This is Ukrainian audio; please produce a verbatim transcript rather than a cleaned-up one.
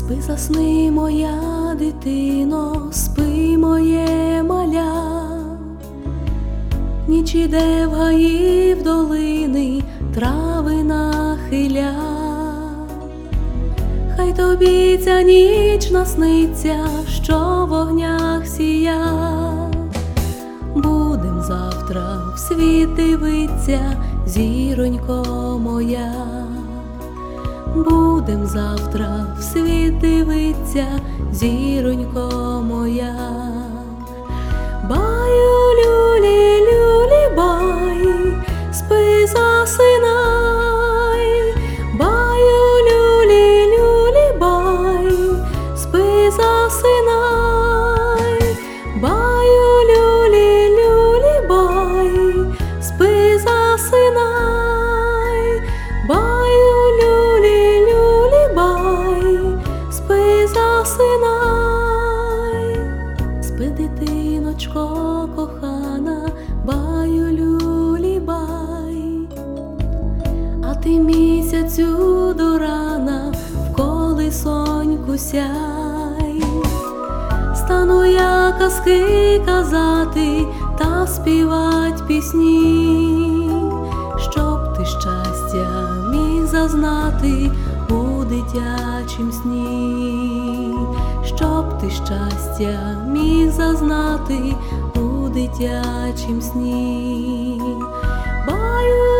Спи, засни, моя дитино, спи, моє маля. Ніч іде в гаї, в долини, трави нахиля. Хай тобі ця ніч насниться, що в огнях сія. Будем завтра в світ дивиться, зіронько моя. Будем завтра в світ дивиться, зіронько моя. Баю, люлі, люлі, бай, спи, засинай. Баю, люлі, люлі, бай, спи, засинай. Баю, люлі, люлі, бай, спи, засинай. Баю, люлі, люлі, бай, спи, засинай. Спи, дитиночко кохана, баю, люлі, бай. А ти місяцю до рана в колисоньку сяй. Стану я казки казати та співать пісні, щоб ти щастя міг зазнати у дитячім сні, щоб ти щастя міг зазнати у дитячім сні. Баю,